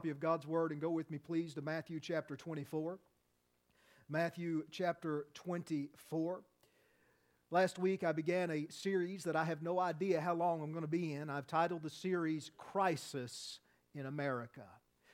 Of God's Word and go with me please to Matthew chapter 24. Matthew chapter 24. Last week I began a series that I have no idea how long I'm going to be in. I've titled the series Crisis in America.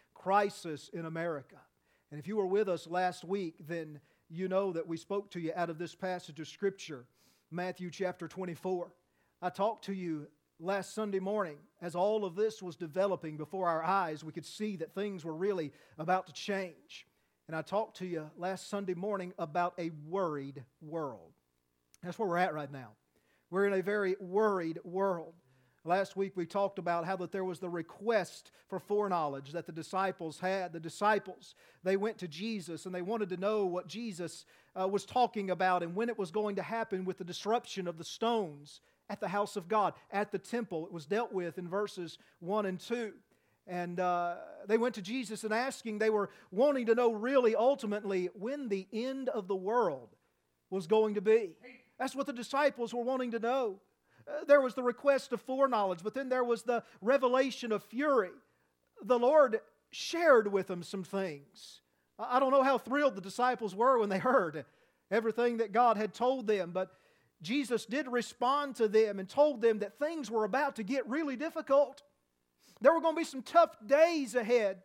Crisis in America. And if you were with us last week, then you know that we spoke to you out of this passage of Scripture, Matthew chapter 24. I talked to you last Sunday morning, as all of this was developing before our eyes, we could see that things were really about to change. And I talked to you last Sunday morning about a worried world. That's where we're at right now. We're in a very worried world. Last week we talked about how that there was the request for foreknowledge that the disciples had. The disciples, they went to Jesus and they wanted to know what Jesus was talking about and when it was going to happen with the disruption of the stones at the house of God, at the temple. It was dealt with in verses 1 and 2. And they went to Jesus and asking, they were wanting to know really ultimately when the end of the world was going to be. That's what the disciples were wanting to know. There was the request of foreknowledge, but then there was the revelation of fury. The Lord shared with them some things. I don't know how thrilled the disciples were when they heard everything that God had told them, but Jesus did respond to them and told them that things were about to get really difficult. There were going to be some tough days ahead.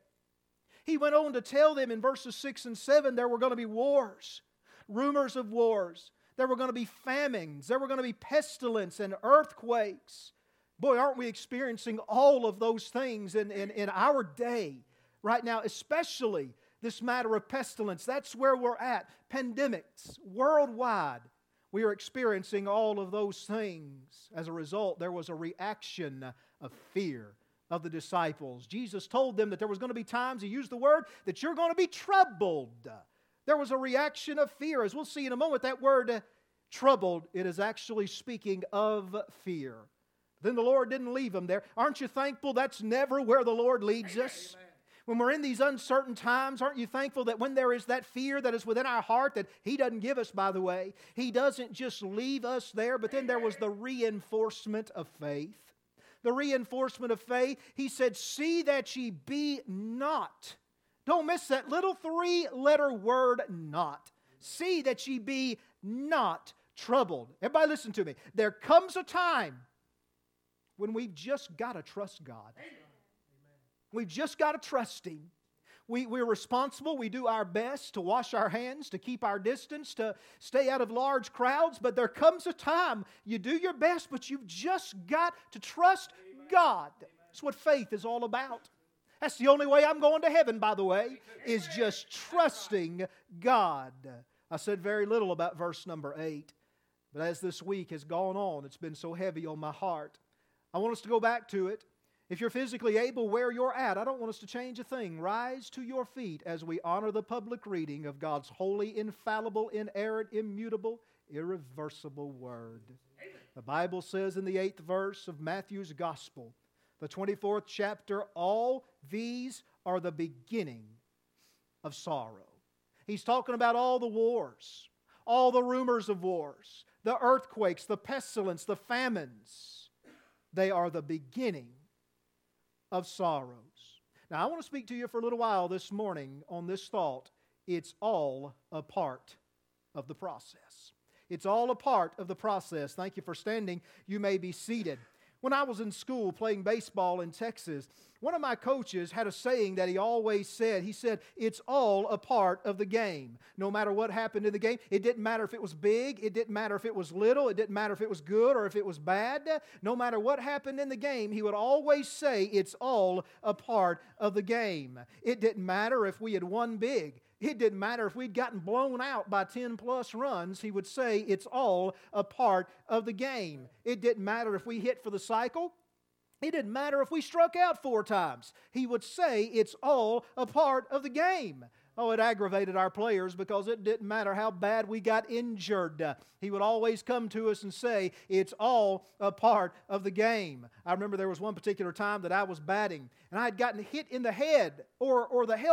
He went on to tell them in verses 6 and 7 there were going to be wars, rumors of wars. There were going to be famines. There were going to be pestilence and earthquakes. Boy, aren't we experiencing all of those things in our day right now, especially this matter of pestilence. That's where we're at. Pandemics worldwide. We are experiencing all of those things. As a result, there was a reaction of fear of the disciples. Jesus told them that there was going to be times, He used the word, that you're going to be troubled. There was a reaction of fear. As we'll see in a moment, that word troubled, it is actually speaking of fear. Then the Lord didn't leave them there. Aren't you thankful that's never where the Lord leads us? Amen. When we're in these uncertain times, aren't you thankful that when there is that fear that is within our heart that He doesn't give us, by the way, He doesn't just leave us there, but then there was the reinforcement of faith. The reinforcement of faith, He said, see that ye be not. Don't miss that little 3-letter word, not. See that ye be not troubled. Everybody listen to me. There comes a time when we've just got to trust God. We've just got to trust Him. We're responsible. We do our best to wash our hands, to keep our distance, to stay out of large crowds. But there comes a time you do your best, but you've just got to trust God. That's what faith is all about. That's the only way I'm going to heaven, by the way, is just trusting God. I said very little about verse number 8. But as this week has gone on, it's been so heavy on my heart. I want us to go back to it. If you're physically able, where you're at, I don't want us to change a thing. Rise to your feet as we honor the public reading of God's holy, infallible, inerrant, immutable, irreversible Word. Amen. The Bible says in the 8th verse of Matthew's Gospel, the 24th chapter, all these are the beginning of sorrow. He's talking about all the wars, all the rumors of wars, the earthquakes, the pestilence, the famines. They are the beginning of sorrows. Now, I want to speak to you for a little while this morning on this thought. It's all a part of the process. It's all a part of the process. Thank you for standing. You may be seated. When I was in school playing baseball in Texas, one of my coaches had a saying that he always said. He said, it's all a part of the game. No matter what happened in the game, it didn't matter if it was big, it didn't matter if it was little, it didn't matter if it was good or if it was bad. No matter what happened in the game, he would always say, it's all a part of the game. It didn't matter if we had won big. It didn't matter if we'd gotten blown out by 10 plus runs. He would say it's all a part of the game. It didn't matter if we hit for the cycle. It didn't matter if we struck out 4 times. He would say it's all a part of the game. Oh, it aggravated our players because it didn't matter how bad we got injured. He would always come to us and say, it's all a part of the game. I remember there was one particular time that I was batting, and I had gotten hit in the head or the helmet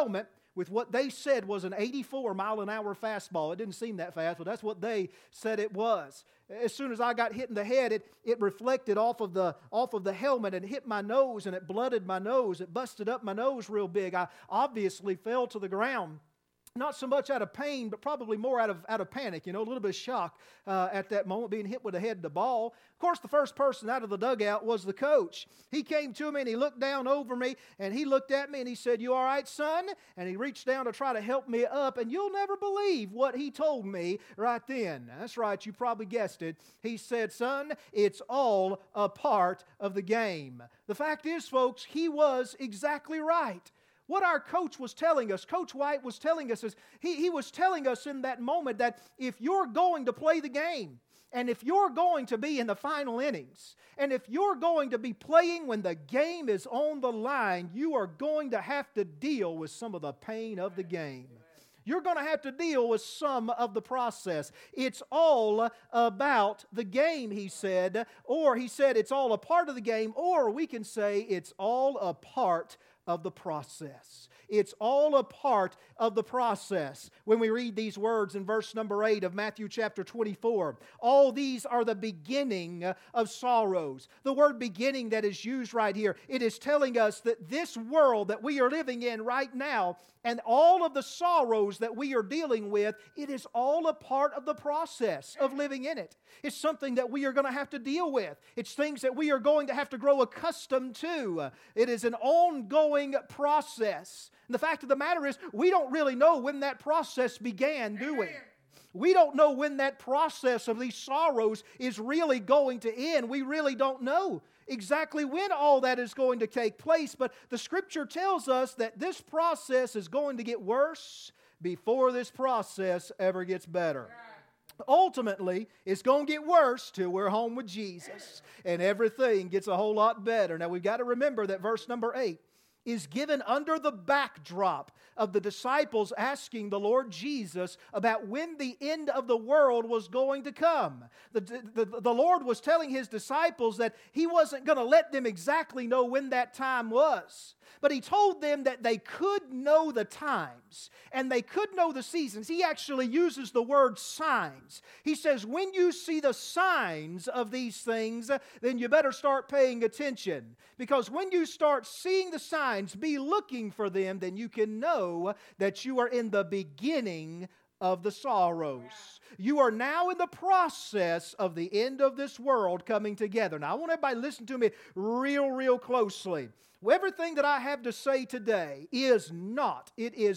with what they said was an 84-mile-an-hour fastball. It didn't seem that fast, but that's what they said it was. As soon as I got hit in the head, it reflected off of the helmet and hit my nose, and it blooded my nose. It busted up my nose real big. I obviously fell to the ground. Not so much out of pain, but probably more out of panic, a little bit of shock at that moment, being hit with the head of the ball. Of course, the first person out of the dugout was the coach. He came to me and he looked down over me and he looked at me and he said, "You all right, son?" And he reached down to try to help me up, and you'll never believe what he told me right then. That's right, you probably guessed it. He said, "Son, it's all a part of the game." The fact is, folks, he was exactly right. What our coach was telling us, Coach White was telling us, is he was telling us in that moment that if you're going to play the game, and if you're going to be in the final innings, and if you're going to be playing when the game is on the line, you are going to have to deal with some of the pain of the game. You're going to have to deal with some of the process. It's all about the game, he said. Or he said it's all a part of the game, or we can say it's all a part of the process. It's all a part of the process. When we read these words in verse number 8 of Matthew chapter 24, all these are the beginning of sorrows. The word beginning that is used right here, it is telling us that this world that we are living in right now and all of the sorrows that we are dealing with, it is all a part of the process of living in it. It's something that we are going to have to deal with. It's things that we are going to have to grow accustomed to. It is an ongoing process. And the fact of the matter is, we don't really know when that process began, do we? We don't know when that process of these sorrows is really going to end. We really don't know exactly when all that is going to take place, but the Scripture tells us that this process is going to get worse before this process ever gets better. Ultimately, it's going to get worse till we're home with Jesus and everything gets a whole lot better. Now, we've got to remember that verse number 8 is given under the backdrop of the disciples asking the Lord Jesus about when the end of the world was going to come. The Lord was telling His disciples that He wasn't going to let them exactly know when that time was. But He told them that they could know the times and they could know the seasons. He actually uses the word signs. He says, when you see the signs of these things, then you better start paying attention. Because when you start seeing the signs, be looking for them, then you can know that you are in the beginning of the sorrows. You are now in the process of the end of this world coming together. Now, I want everybody to listen to me real closely. Everything that I have to say today is not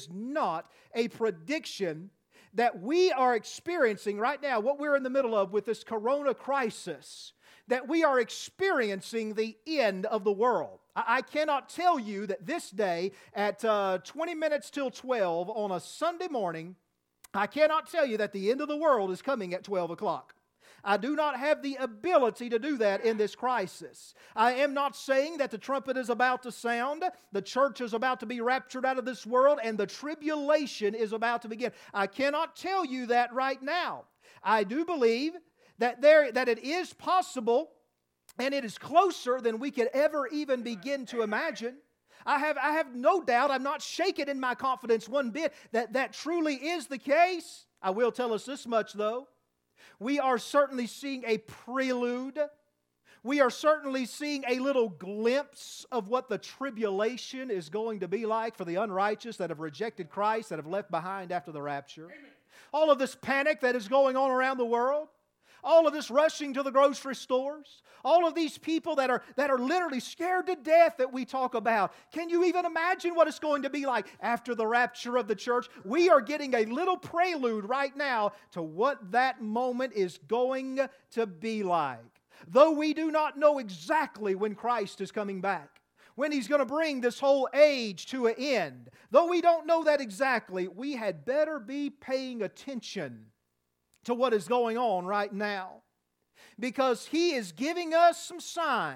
a prediction that we are experiencing right now, what we're in the middle of with this corona crisis, that we are experiencing the end of the world. I cannot tell you that this day at 20 minutes till 12 on a Sunday morning, I cannot tell you that the end of the world is coming at 12 o'clock. I do not have the ability to do that in this crisis. I am not saying that the trumpet is about to sound, the church is about to be raptured out of this world, and the tribulation is about to begin. I cannot tell you that right now. I do believe that it is possible, and it is closer than we could ever even begin to imagine. I have no doubt, I'm not shaken in my confidence one bit that truly is the case. I will tell us this much though. We are certainly seeing a prelude. We are certainly seeing a little glimpse of what the tribulation is going to be like for the unrighteous that have rejected Christ, that have left behind after the rapture. Amen. All of this panic that is going on around the world. All of this rushing to the grocery stores. All of these people that are literally scared to death that we talk about. Can you even imagine what it's going to be like after the rapture of the church? We are getting a little prelude right now to what that moment is going to be like. Though we do not know exactly when Christ is coming back, when He's going to bring this whole age to an end, though we don't know that exactly, we had better be paying attention to what is going on right now, because He is giving us some signs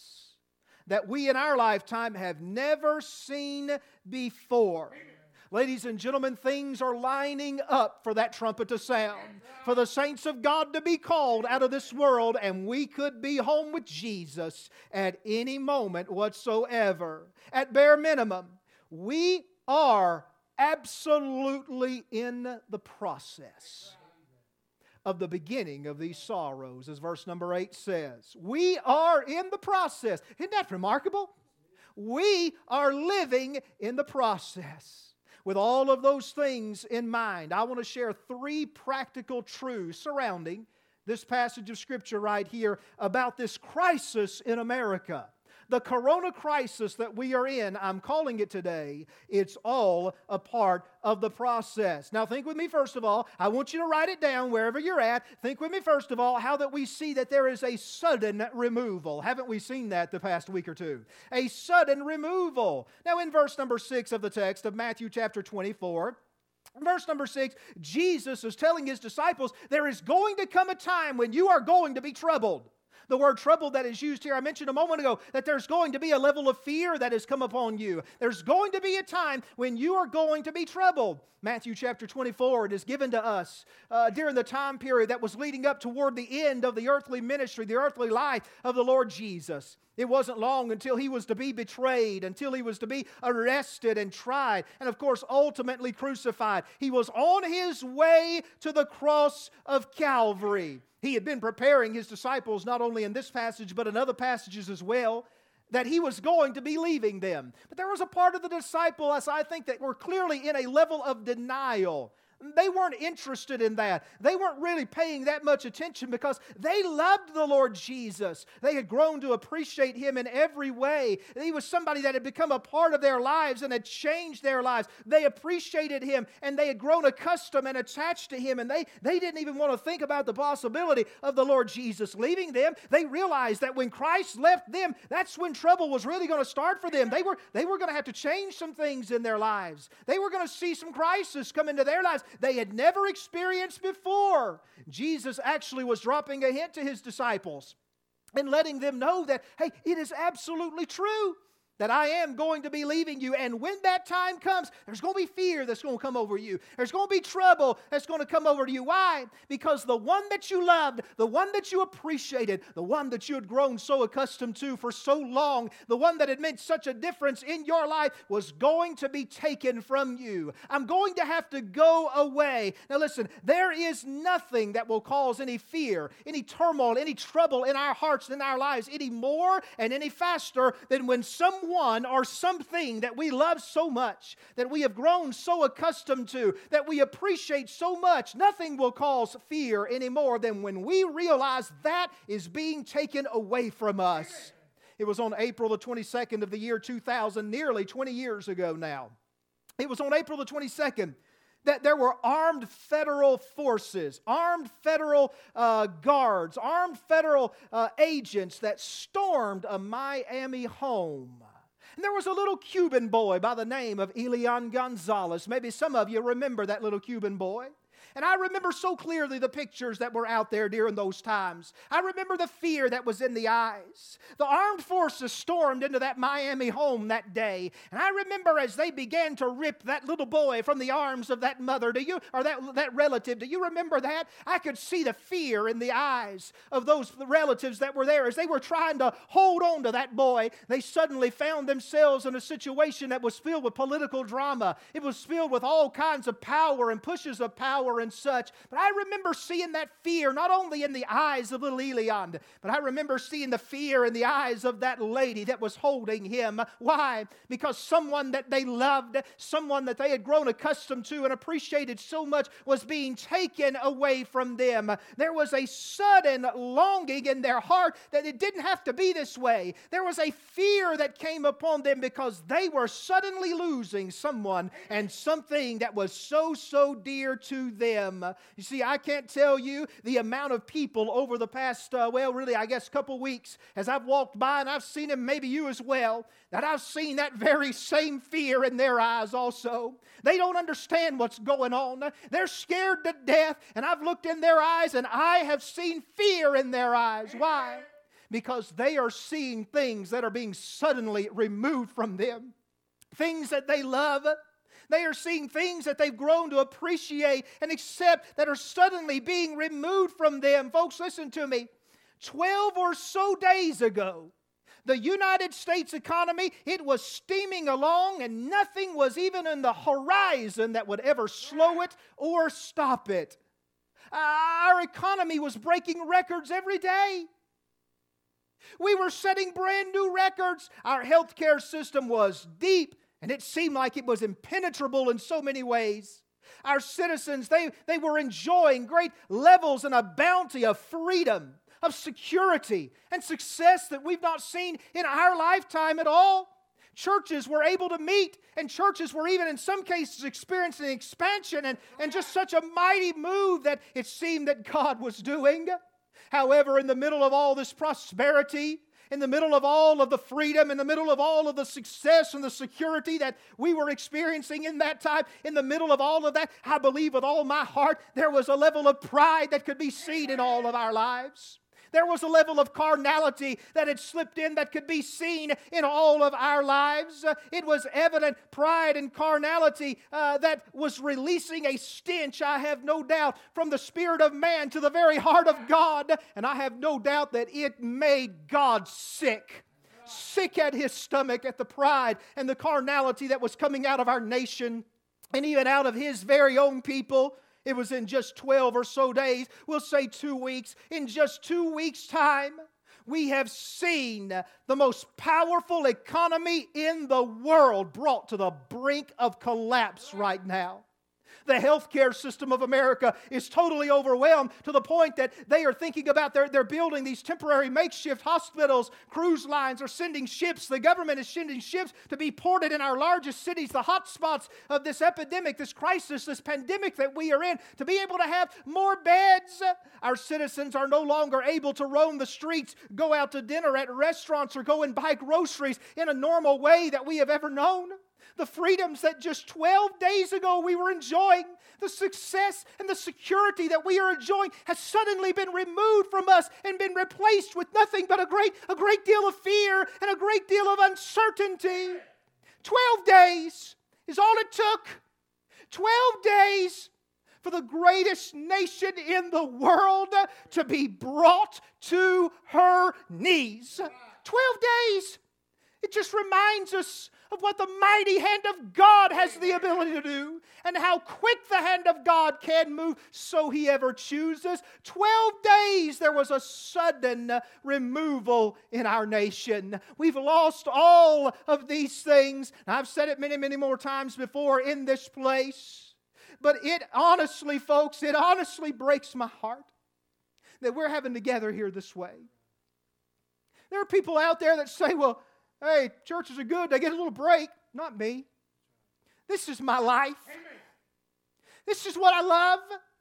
that we in our lifetime have never seen before. Amen. Ladies and gentlemen, things are lining up for that trumpet to sound, for the saints of God to be called out of this world, and we could be home with Jesus at any moment whatsoever. At bare minimum, we are absolutely in the process of the beginning of these sorrows, as verse number 8 says. We are in the process. Isn't that remarkable? We are living in the process. With all of those things in mind, I want to share 3 practical truths surrounding this passage of Scripture right here about this crisis in America. The corona crisis that we are in, I'm calling it today, it's all a part of the process. Now think with me first of all, I want you to write it down wherever you're at. Think with me first of all how that we see that there is a sudden removal. Haven't we seen that the past week or two? A sudden removal. Now in verse number 6 of the text of Matthew chapter 24, verse number 6, Jesus is telling His disciples, there is going to come a time when you are going to be troubled. The word trouble that is used here, I mentioned a moment ago that there's going to be a level of fear that has come upon you. There's going to be a time when you are going to be troubled. Matthew chapter 24, it is given to us during the time period that was leading up toward the end of the earthly ministry, the earthly life of the Lord Jesus. It wasn't long until He was to be betrayed, until He was to be arrested and tried, and of course ultimately crucified. He was on His way to the cross of Calvary. He had been preparing His disciples not only in this passage but in other passages as well, that He was going to be leaving them. But there was a part of the disciples, I think, that were clearly in a level of denial. They weren't interested in that. They weren't really paying that much attention because they loved the Lord Jesus. They had grown to appreciate Him in every way. He was somebody that had become a part of their lives and had changed their lives. They appreciated Him and they had grown accustomed and attached to Him, and they didn't even want to think about the possibility of the Lord Jesus leaving them. They realized that when Christ left them, that's when trouble was really going to start for them. They were going to have to change some things in their lives. They were going to see some crisis come into their lives they had never experienced before. Jesus actually was dropping a hint to His disciples and letting them know that, hey, it is absolutely true that I am going to be leaving you. And when that time comes, there's going to be fear that's going to come over you. There's going to be trouble that's going to come over to you. Why? Because the one that you loved, the one that you appreciated, the one that you had grown so accustomed to for so long, the one that had meant such a difference in your life was going to be taken from you. I'm going to have to go away. Now listen, there is nothing that will cause any fear, any turmoil, any trouble in our hearts and in our lives any more and any faster than when someone or something that we love so much, that we have grown so accustomed to, that we appreciate so much, nothing will cause fear any more than when we realize that is being taken away from us. It was on April the 22nd of the year 2000, nearly 20 years ago now. It was on April the 22nd that there were armed federal forces, armed federal guards, armed federal agents that stormed a Miami home. And there was a little Cuban boy by the name of Elian Gonzalez. Maybe some of you remember that little Cuban boy. And I remember so clearly the pictures that were out there during those times. I remember the fear that was in the eyes. The armed forces stormed into that Miami home that day. And I remember as they began to rip that little boy from the arms of that mother, that relative. Do you remember that? I could see the fear in the eyes of those relatives that were there as they were trying to hold on to that boy. They suddenly found themselves in a situation that was filled with political drama. It was filled with all kinds of power and pushes of power and such. But I remember seeing that fear not only in the eyes of little Elian, but I remember seeing the fear in the eyes of that lady that was holding him. Why? Because someone that they loved, someone that they had grown accustomed to and appreciated so much was being taken away from them. There was a sudden longing in their heart that it didn't have to be this way. There was a fear that came upon them because they were suddenly losing someone and something that was so dear to them. You see, I can't tell you the amount of people over the past, couple weeks as I've walked by and I've seen them, maybe you as well, that I've seen that very same fear in their eyes also. They don't understand what's going on. They're scared to death, and I've looked in their eyes and I have seen fear in their eyes. Why? Because they are seeing things that are being suddenly removed from them. Things that they love. They are seeing things that they've grown to appreciate and accept that are suddenly being removed from them. Folks, listen to me. 12 or so days ago, The United States economy, it was steaming along, and nothing was even in the horizon that would ever slow it or stop it. Our economy was breaking records every day. We were setting brand new records. Our healthcare system was deep, and it seemed like it was impenetrable in so many ways. Our citizens, they were enjoying great levels and a bounty of freedom, of security, and success that we've not seen in our lifetime at all. Churches were able to meet, and churches were even in some cases experiencing expansion and just such a mighty move that it seemed that God was doing. However, in the middle of all this prosperity, in the middle of all of the freedom, in the middle of all of the success and the security that we were experiencing in that time, in the middle of all of that, I believe with all my heart, there was a level of pride that could be seen in all of our lives. There was a level of carnality that had slipped in that could be seen in all of our lives. It was evident pride and carnality that was releasing a stench, I have no doubt, from the spirit of man to the very heart of God. And I have no doubt that it made God sick. Sick at His stomach at the pride and the carnality that was coming out of our nation and even out of His very own people. It was in just 12 or so days, we'll say 2 weeks. In just 2 weeks' time, we have seen the most powerful economy in the world brought to the brink of collapse right now. The healthcare system of America is totally overwhelmed to the point that they are thinking about they're building these temporary makeshift hospitals. Cruise lines are sending ships. The government is sending ships to be ported in our largest cities, the hot spots of this epidemic, this crisis, this pandemic that we are in, to be able to have more beds. Our citizens are no longer able to roam the streets, go out to dinner at restaurants, or go and buy groceries in a normal way that we have ever known. The freedoms that just 12 days ago we were enjoying, the success and the security that we are enjoying has suddenly been removed from us and been replaced with nothing but a great deal of fear and a great deal of uncertainty. 12 days is all it took. 12 days for the greatest nation in the world to be brought to her knees. 12 days. It just reminds us of what the mighty hand of God has the ability to do and how quick the hand of God can move so He ever chooses. 12 days there was a sudden removal in our nation. We've lost all of these things. I've said it many, many more times before in this place. But it honestly, folks, it honestly breaks my heart that we're having to gather here this way. There are people out there that say, well, hey, churches are good. They get a little break. Not me. This is my life. Amen. This is what I love.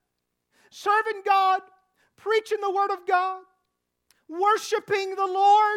Serving God, preaching the Word of God, worshiping the Lord.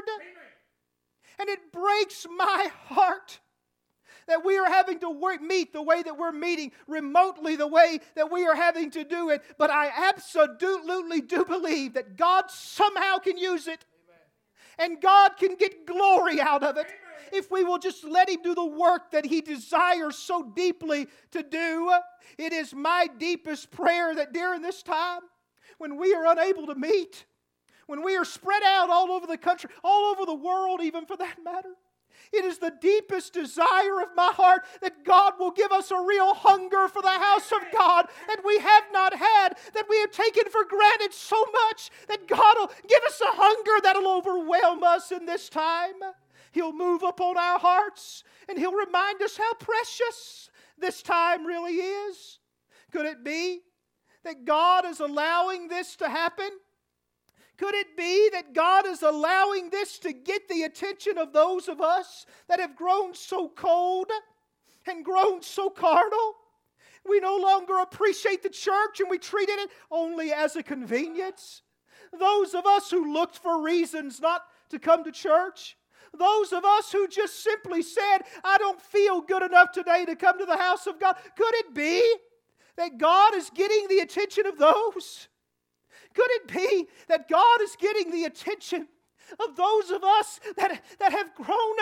Amen. And it breaks my heart that we are having to meet the way that we're meeting, remotely the way that we are having to do it. But I absolutely do believe that God somehow can use it. And God can get glory out of it if we will just let Him do the work that He desires so deeply to do. It is my deepest prayer that during this time, when we are unable to meet, when we are spread out all over the country, all over the world even for that matter, it is the deepest desire of my heart that God will give us a real hunger for the house of God that we have not had, that we have taken for granted so much, that God will give us a hunger that will overwhelm us in this time. He'll move upon our hearts and He'll remind us how precious this time really is. Could it be that God is allowing this to happen? Could it be that God is allowing this to get the attention of those of us that have grown so cold and grown so carnal? We no longer appreciate the church and we treated it only as a convenience. Those of us who looked for reasons not to come to church, those of us who just simply said, I don't feel good enough today to come to the house of God. Could it be that God is getting the attention of those? Could it be that God is getting the attention of those of us that have grown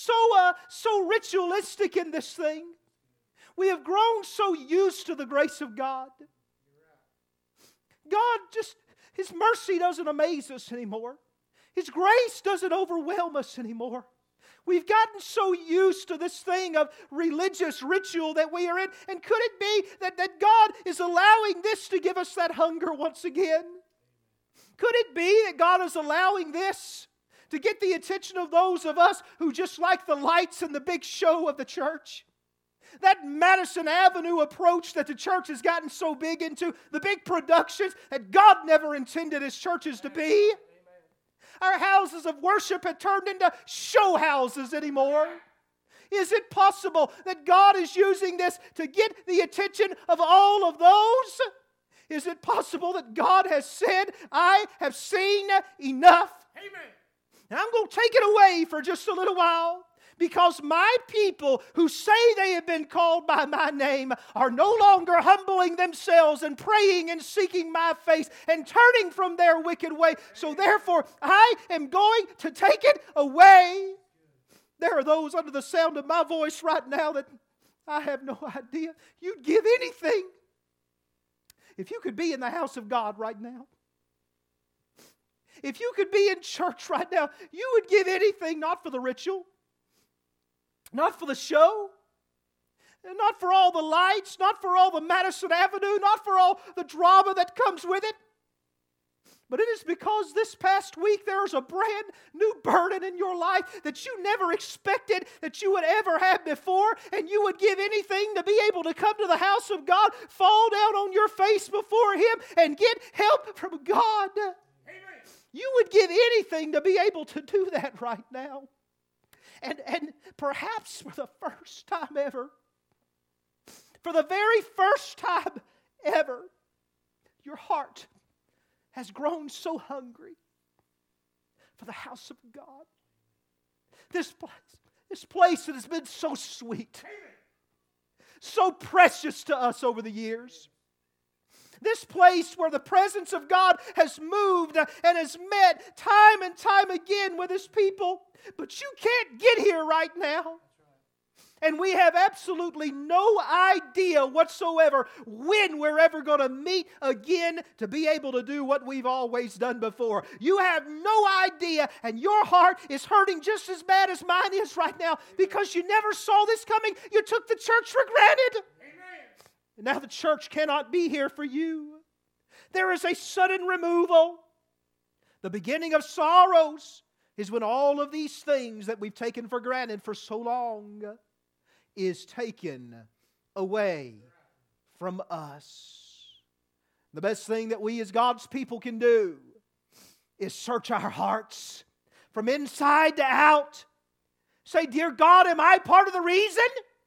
so ritualistic in this thing? We have grown so used to the grace of God. God just, His mercy doesn't amaze us anymore. His grace doesn't overwhelm us anymore. We've gotten so used to this thing of religious ritual that we are in. And could it be that God is allowing this to give us that hunger once again? Could it be that God is allowing this to get the attention of those of us who just like the lights and the big show of the church? That Madison Avenue approach that the church has gotten so big into, the big productions that God never intended His churches to be. Our houses of worship have turned into show houses anymore. Is it possible that God is using this to get the attention of all of those? Is it possible that God has said, I have seen enough? Amen. And I'm going to take it away for just a little while, because my people who say they have been called by my name are no longer humbling themselves and praying and seeking my face and turning from their wicked way. So therefore, I am going to take it away. There are those under the sound of my voice right now that I have no idea. You'd give anything if you could be in the house of God right now. If you could be in church right now, you would give anything, not for the ritual, not for the show, not for all the lights, not for all the Madison Avenue, not for all the drama that comes with it. But it is because this past week there is a brand new burden in your life that you never expected that you would ever have before, and you would give anything to be able to come to the house of God, fall down on your face before Him, and get help from God. Amen. You would give anything to be able to do that right now. And perhaps for the first time ever, for the very first time ever, your heart has grown so hungry for the house of God. This place that has been so sweet, so precious to us over the years. This place where the presence of God has moved and has met time and time again with His people. But you can't get here right now. And we have absolutely no idea whatsoever when we're ever going to meet again to be able to do what we've always done before. You have no idea, and your heart is hurting just as bad as mine is right now because you never saw this coming. You took the church for granted. And now the church cannot be here for you. There is a sudden removal. The beginning of sorrows is when all of these things that we've taken for granted for so long is taken away from us. The best thing that we as God's people can do is search our hearts from inside to out. Say, dear God, am I part of the reason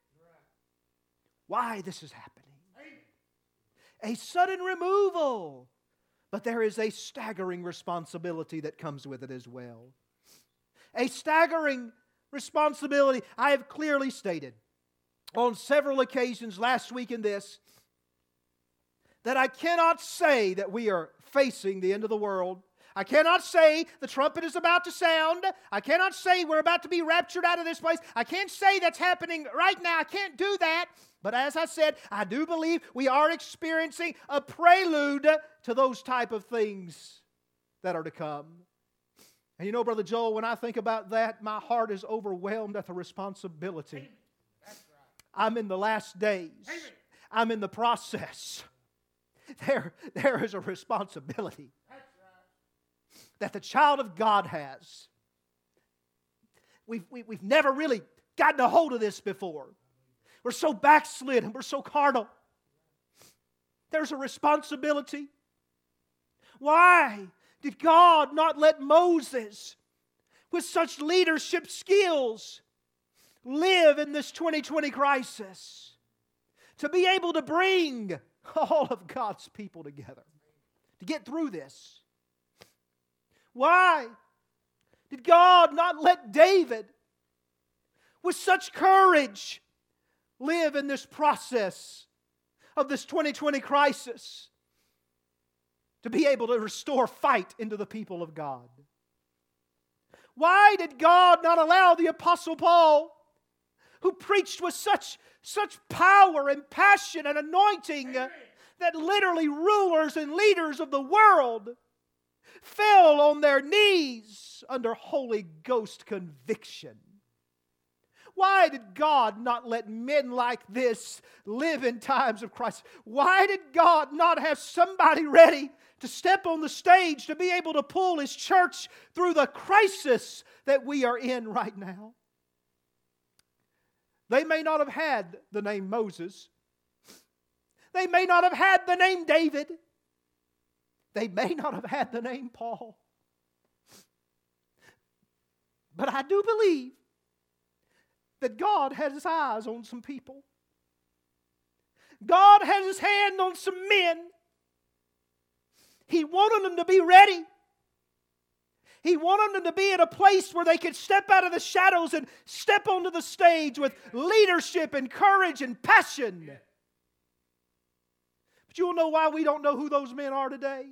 why this is happening? A sudden removal. But there is a staggering responsibility that comes with it as well. A staggering responsibility. I have clearly stated on several occasions last week in this that I cannot say that we are facing the end of the world. I cannot say the trumpet is about to sound. I cannot say we're about to be raptured out of this place. I can't say that's happening right now. I can't do that. But as I said, I do believe we are experiencing a prelude to those type of things that are to come. And you know, Brother Joel, when I think about that, my heart is overwhelmed at the responsibility. That's right. I'm in the last days. Amen. I'm in the process. There is a responsibility that the child of God has. We've never really gotten a hold of this before. We're so backslid and we're so carnal. There's a responsibility. Why did God not let Moses, with such leadership skills, live in this 2020 crisis? To be able to bring all of God's people together to get through this. Why did God not let David, with such courage, live in this process of this 2020 crisis to be able to restore fight into the people of God? Why did God not allow the Apostle Paul, who preached with such power and passion and anointing that literally rulers and leaders of the world fell on their knees under Holy Ghost conviction. Why did God not let men like this live in times of crisis? Why did God not have somebody ready to step on the stage to be able to pull His church through the crisis that we are in right now? They may not have had the name Moses. They may not have had the name David. They may not have had the name Paul. But I do believe that God had His eyes on some people. God had His hand on some men. He wanted them to be ready. He wanted them to be in a place where they could step out of the shadows and step onto the stage with leadership and courage and passion. But you will know why we don't know who those men are today?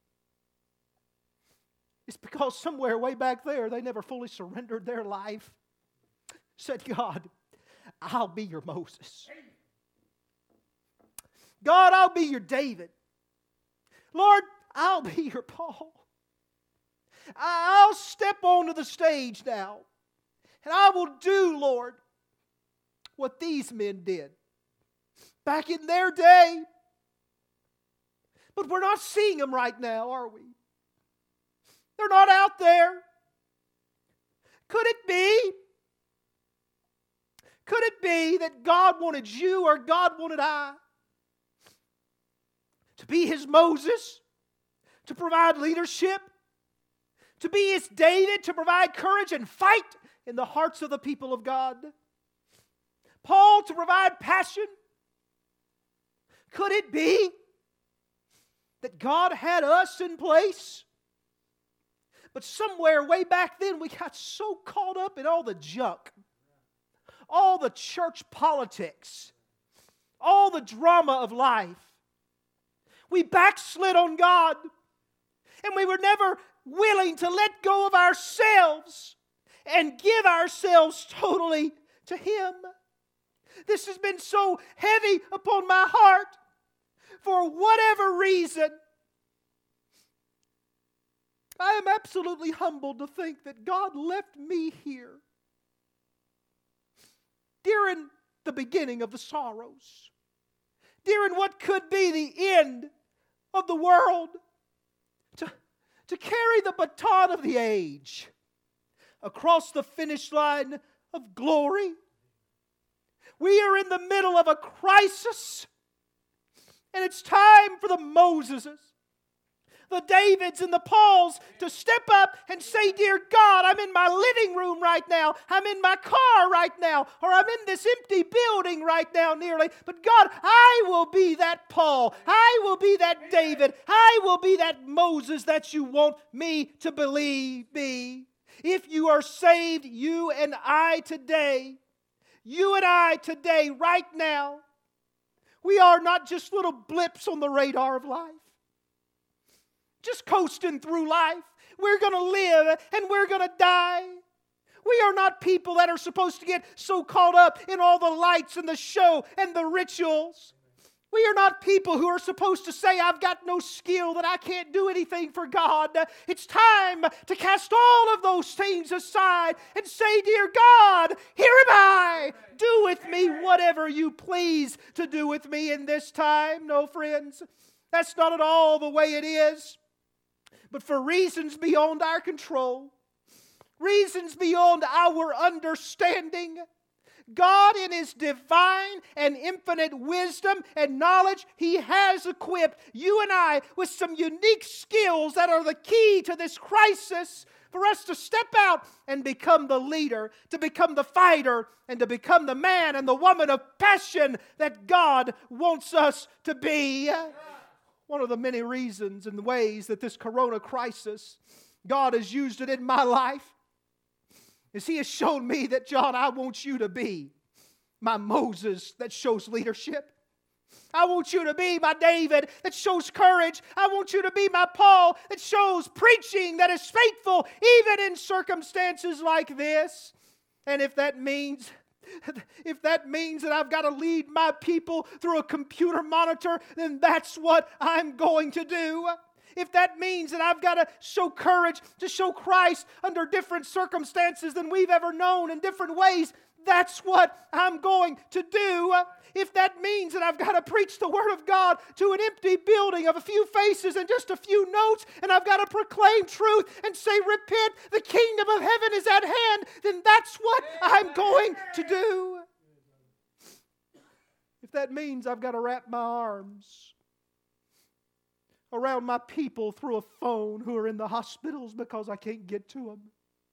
It's because somewhere way back there they never fully surrendered their life. Said, God, I'll be your Moses. God, I'll be your David. Lord, I'll be your Paul. I'll step onto the stage now. And I will do, Lord, what these men did back in their day. But we're not seeing them right now, are we? They're not out there. Could it be? Could it be that God wanted you or God wanted I to be His Moses, to provide leadership, to be His David, to provide courage and fight in the hearts of the people of God? Paul to provide passion? Could it be that God had us in place? But somewhere way back then we got so caught up in all the junk, all the church politics, all the drama of life. We backslid on God, and we were never willing to let go of ourselves and give ourselves totally to Him. This has been so heavy upon my heart for whatever reason. I am absolutely humbled to think that God left me here during the beginning of the sorrows, during what could be the end of the world, to carry the baton of the age across the finish line of glory. We are in the middle of a crisis, and it's time for the Moseses, the Davids and the Pauls to step up and say, dear God, I'm in my living room right now. I'm in my car right now. Or I'm in this empty building right now nearly. But God, I will be that Paul. I will be that David. I will be that Moses that you want me to believe be. If you are saved, you and I today, right now, we are not just little blips on the radar of life, just coasting through life. We're going to live and we're going to die. We are not people that are supposed to get so caught up in all the lights and the show and the rituals. We are not people who are supposed to say, I've got no skill, that I can't do anything for God. It's time to cast all of those things aside and say, dear God, here am I. Do with me whatever you please to do with me in this time. No, friends, that's not at all the way it is. But for reasons beyond our control, reasons beyond our understanding, God in His divine and infinite wisdom and knowledge, He has equipped you and I with some unique skills that are the key to this crisis for us to step out and become the leader, to become the fighter, and to become the man and the woman of passion that God wants us to be. One of the many reasons and ways that this corona crisis, God has used it in my life, is He has shown me that, John, I want you to be my Moses that shows leadership. I want you to be my David that shows courage. I want you to be my Paul that shows preaching that is faithful even in circumstances like this. And if that means that I've got to lead my people through a computer monitor, then that's what I'm going to do. if that means that I've got to show courage to show Christ under different circumstances than we've ever known in different ways, that's what I'm going to do. If that means that I've got to preach the Word of God to an empty building of a few faces and just a few notes, and I've got to proclaim truth and say, repent, the kingdom of heaven is at hand, then that's what I'm going to do. If that means I've got to wrap my arms around my people through a phone who are in the hospitals because I can't get to them,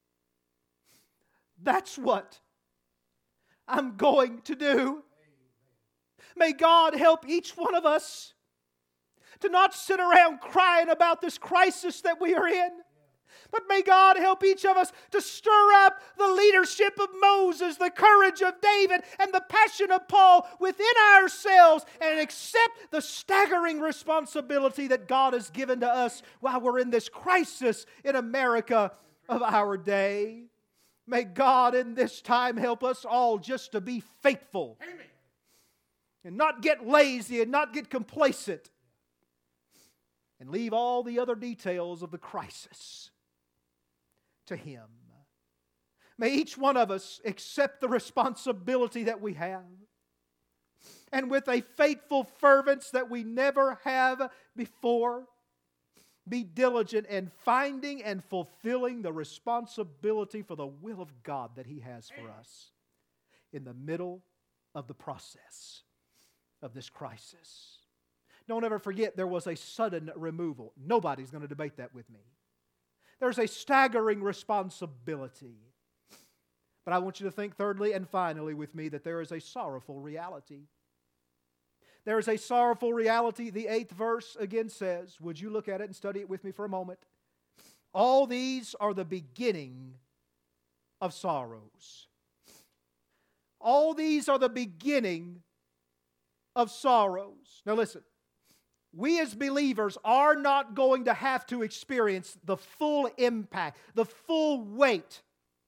that's what I'm going to do. May God help each one of us to not sit around crying about this crisis that we are in. But may God help each of us to stir up the leadership of Moses, the courage of David, and the passion of Paul within ourselves, and accept the staggering responsibility that God has given to us while we're in this crisis in America of our day. May God in this time help us all just to be faithful. Amen. And not get lazy and not get complacent. And leave all the other details of the crisis to Him. May each one of us accept the responsibility that we have. And with a faithful fervence that we never have before, be diligent in finding and fulfilling the responsibility for the will of God that He has for us in the middle of the process of this crisis. Don't ever forget there was a sudden removal. Nobody's going to debate that with me. There's a staggering responsibility. But I want you to think thirdly and finally with me that there is a sorrowful reality. There is a sorrowful reality. The 8th verse again says, would you look at it and study it with me for a moment? All these are the beginning of sorrows. All these are the beginning of sorrows. Now listen, we as believers are not going to have to experience the full impact, the full weight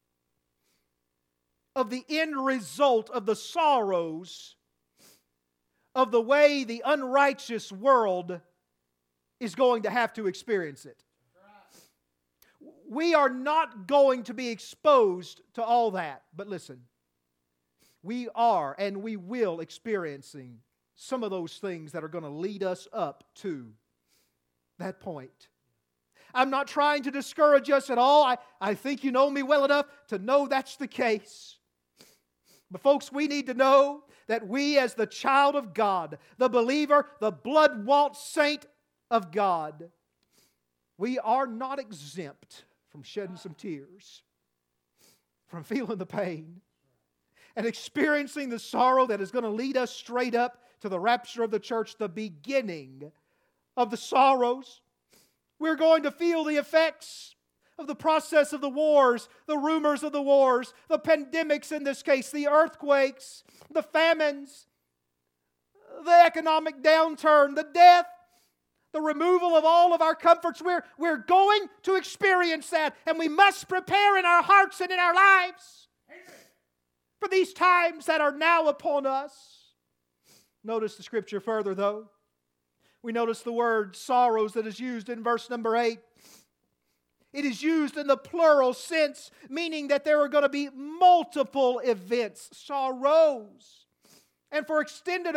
of the end result of the sorrows of the way the unrighteous world is going to have to experience it. We are not going to be exposed to all that. But listen, we are and we will experiencing some of those things that are going to lead us up to that point. I'm not trying to discourage us at all. I think you know me well enough to know that's the case. But folks, we need to know that we as the child of God, the believer, the blood-bought saint of God, we are not exempt from shedding some tears, from feeling the pain, and experiencing the sorrow that is going to lead us straight up to the rapture of the church, the beginning of the sorrows. We're going to feel the effects of the process of the wars, the rumors of the wars, the pandemics in this case, the earthquakes, the famines, the economic downturn, the death, the removal of all of our comforts. We're going to experience that, and we must prepare in our hearts and in our lives for these times that are now upon us. Notice the scripture further, though. We notice the word sorrows that is used in verse number 8. It is used in the plural sense, meaning that there are going to be multiple events, sorrows. And for extended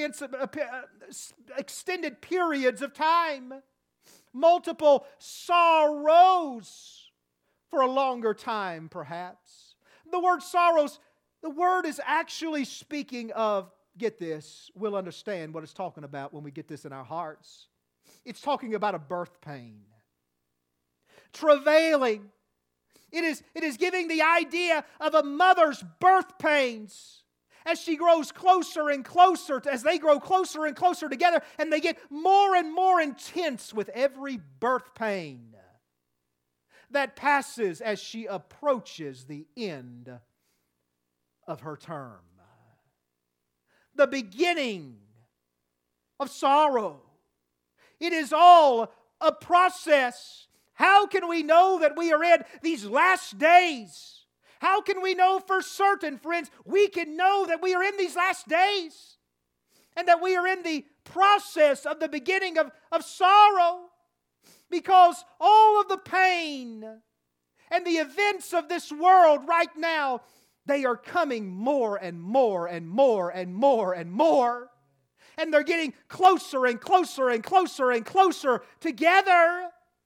periods of time, multiple sorrows for a longer time, perhaps. The word sorrows, the word is actually speaking of, get this, we'll understand what it's talking about when we get this in our hearts. It's talking about a birth pain. Travailing. It is giving the idea of a mother's birth pains as she grows closer and closer, as they grow closer and closer together, and they get more and more intense with every birth pain that passes as she approaches the end of her term. The beginning of sorrow. It is all a process. How can we know that we are in these last days? How can we know for certain, friends? We can know that we are in these last days and that we are in the process of the beginning of sorrow. Because all of the pain and the events of this world right now, they are coming more and more and more and more and more. And they're getting closer and closer and closer and closer together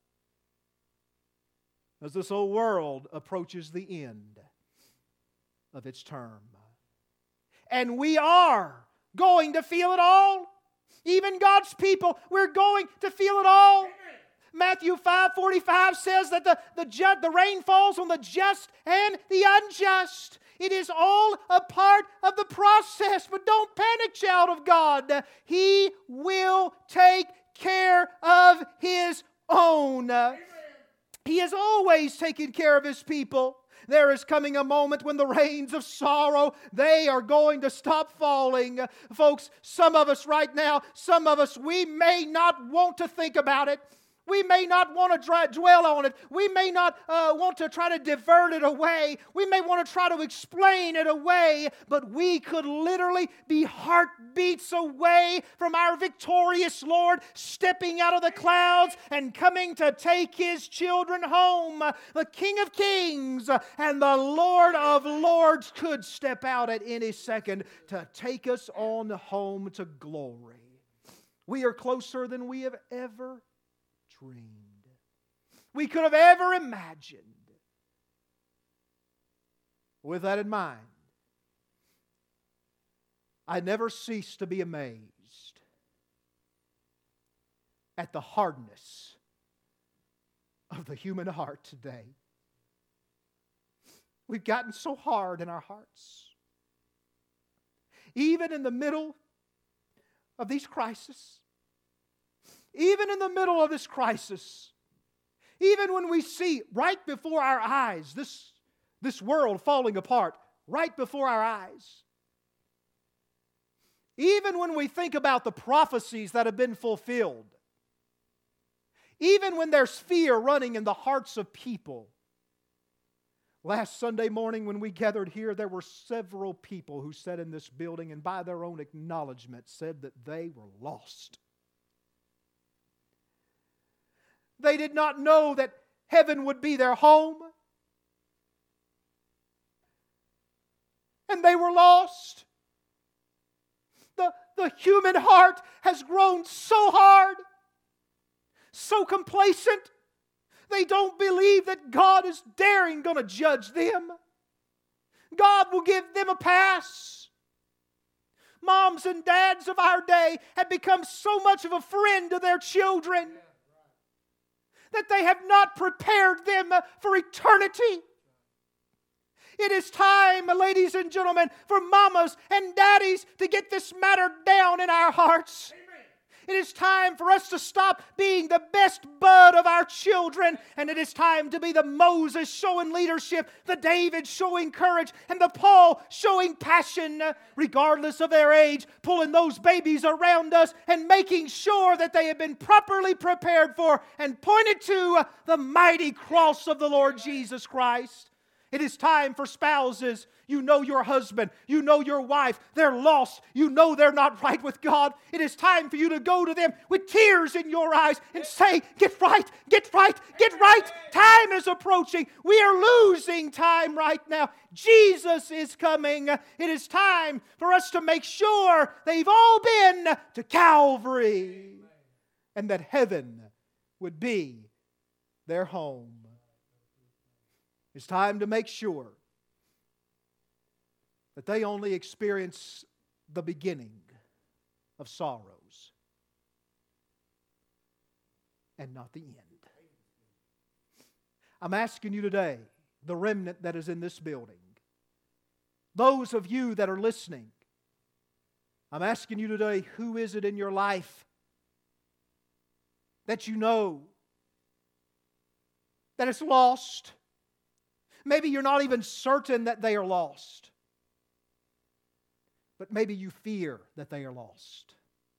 as this whole world approaches the end of its term. And we are going to feel it all. Even God's people, we're going to feel it all. Matthew 5:45 says that the rain falls on the just and the unjust. It is all a part of the process. But don't panic, child of God. He will take care of His own. He has always taken care of His people. There is coming a moment when the rains of sorrow, they are going to stop falling. Folks, some of us right now, we may not want to think about it. We may not want to dwell on it. We may not want to try to divert it away. We may want to try to explain it away. But we could literally be heartbeats away from our victorious Lord stepping out of the clouds and coming to take His children home. The King of Kings and the Lord of Lords could step out at any second to take us on home to glory. We are closer than we have ever dreamed. We could have ever imagined. With that in mind, I never cease to be amazed at the hardness of the human heart today. We've gotten so hard in our hearts. Even in the middle of these crises, even in the middle of this crisis, even when we see right before our eyes this world falling apart, right before our eyes, even when we think about the prophecies that have been fulfilled, even when there's fear running in the hearts of people. Last Sunday morning when we gathered here, there were several people who sat in this building and by their own acknowledgement said that they were lost. They did not know that heaven would be their home. And they were lost. The human heart has grown so hard, so complacent. They don't believe that God is daring going to judge them. God will give them a pass. Moms and dads of our day have become so much of a friend to their children that they have not prepared them for eternity. It is time, ladies and gentlemen, for mamas and daddies to get this matter down in our hearts. It is time for us to stop being the best bud of our children. And it is time to be the Moses showing leadership, the David showing courage, and the Paul showing passion, regardless of their age, pulling those babies around us and making sure that they have been properly prepared for and pointed to the mighty cross of the Lord Jesus Christ. It is time for spouses. You know your husband. You know your wife. They're lost. You know they're not right with God. It is time for you to go to them with tears in your eyes and say, get right, get right, get right. Time is approaching. We are losing time right now. Jesus is coming. It is time for us to make sure they've all been to Calvary and that heaven would be their home. It's time to make sure that they only experience the beginning of sorrows and not the end. I'm asking you today, the remnant that is in this building, those of you that are listening, I'm asking you today, who is it in your life that you know that is lost? Maybe you're not even certain that they are lost. But maybe you fear that they are lost.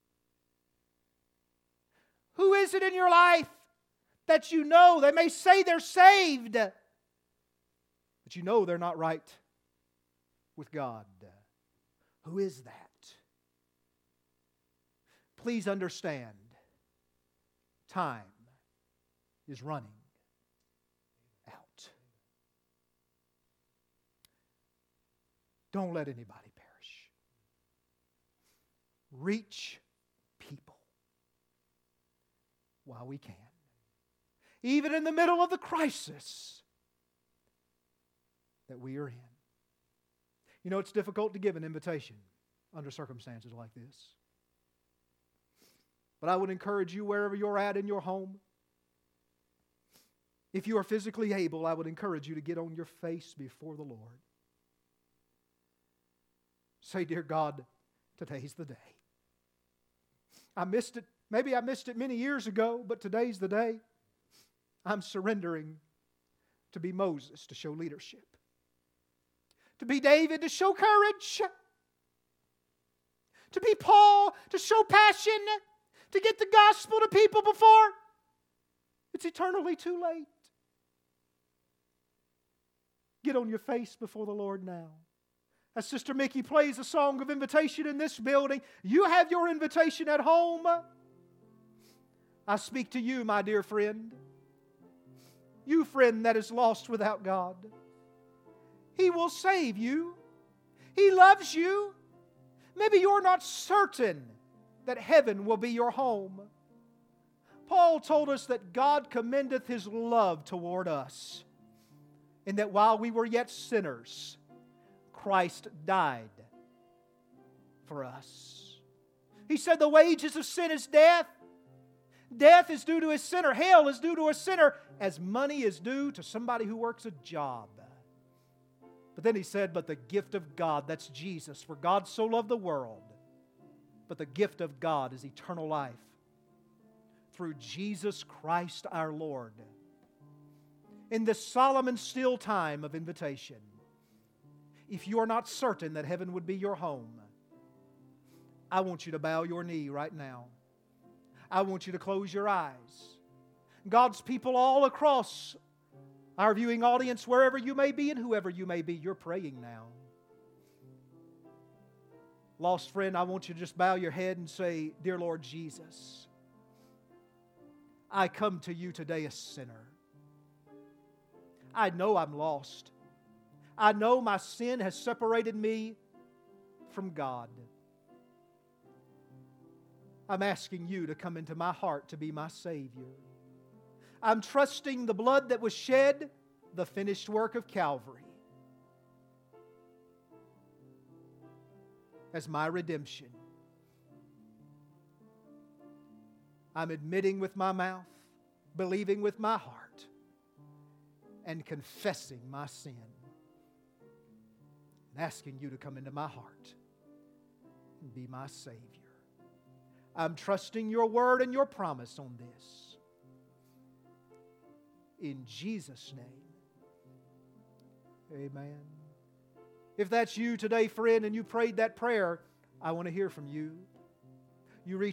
Who is it in your life that you know, they may say they're saved, but you know they're not right with God? Who is that? Please understand, time is running out. Don't let anybody perish. Reach people while we can. Even in the middle of the crisis that we are in. You know, it's difficult to give an invitation under circumstances like this. But I would encourage you, wherever you're at in your home, if you are physically able, I would encourage you to get on your face before the Lord. Say, dear God, today's the day. I missed it. Maybe I missed it many years ago, but today's the day. I'm surrendering to be Moses, to show leadership. To be David, to show courage. To be Paul, to show passion. To get the gospel to people before it's eternally too late. Get on your face before the Lord now. As Sister Mickey plays a song of invitation in this building, you have your invitation at home. I speak to you, my dear friend. You friend that is lost without God. He will save you. He loves you. Maybe you're not certain that heaven will be your home. Paul told us that God commendeth His love toward us, and that while we were yet sinners, Christ died for us. He said the wages of sin is death. Death is due to a sinner. Hell is due to a sinner, as money is due to somebody who works a job. But then he said, but the gift of God, that's Jesus. For God so loved the world. But the gift of God is eternal life through Jesus Christ our Lord. In this solemn and still time of invitation, if you are not certain that heaven would be your home, I want you to bow your knee right now. I want you to close your eyes. God's people all across our viewing audience, wherever you may be and whoever you may be, you're praying now. Lost friend, I want you to just bow your head and say, dear Lord Jesus, I come to you today a sinner. I know I'm lost. I know my sin has separated me from God. I'm asking you to come into my heart to be my Savior. I'm trusting the blood that was shed, the finished work of Calvary, as my redemption. I'm admitting with my mouth, believing with my heart, and confessing my sin. And asking you to come into my heart and be my Savior. I'm trusting your word and your promise on this. In Jesus' name, amen. If that's you today, friend, and you prayed that prayer, I want to hear from you. You reach